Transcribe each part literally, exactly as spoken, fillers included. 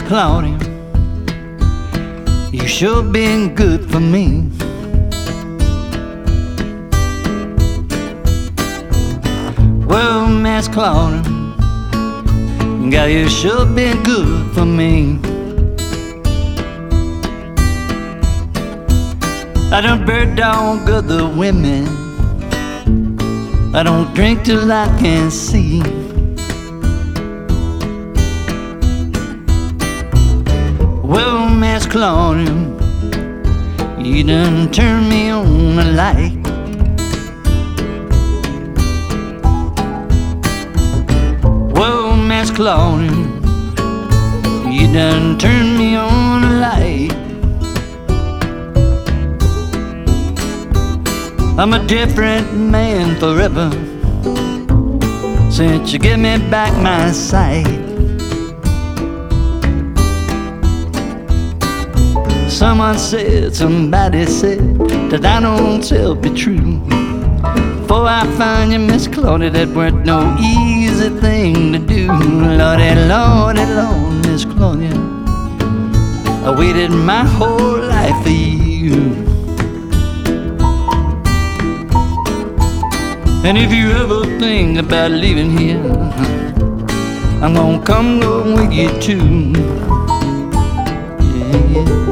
Claudia, you sure been good for me. Well, Miss Claudia, girl, you sure been good for me. I don't bird dog other women, I don't drink till I can see. Well, Miss Claudia, you done turned me on a light. Well, Miss Claudia, you done turned me on a light. I'm a different man forever since you gave me back my sight. Someone said, somebody said that I don't tell be true. Before I find you, Miss Claudia, that weren't no easy thing to do. Lordy, Lordy, Lord, Miss Claudia, I waited my whole life for you. And if you ever think about leaving here, I'm gonna come go with you too. Yeah, yeah.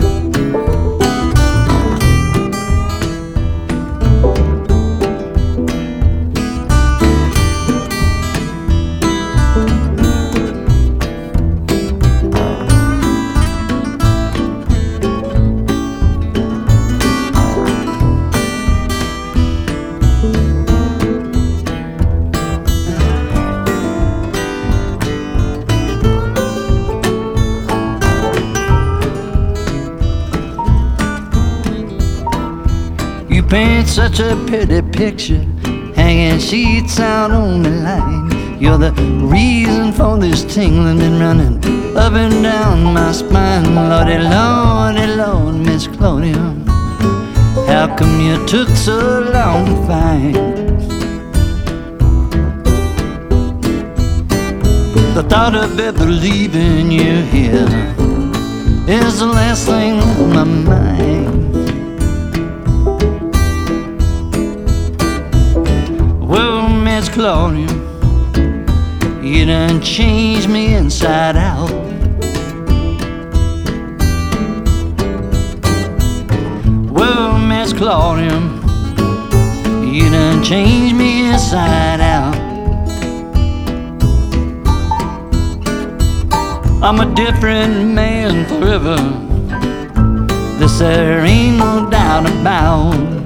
You paint such a pretty picture, hanging sheets out on the line. You're the reason for this tingling and running up and down my spine. Lordy, Lordy, Lord, Miss Claudia, how come you took so long to find? The thought of ever leaving you here is the last thing on my mind. Well, Miss Claudia, you done changed me inside out. Well, Miss Claudia, you done changed me inside out. I'm a different man forever, this there ain't no doubt about.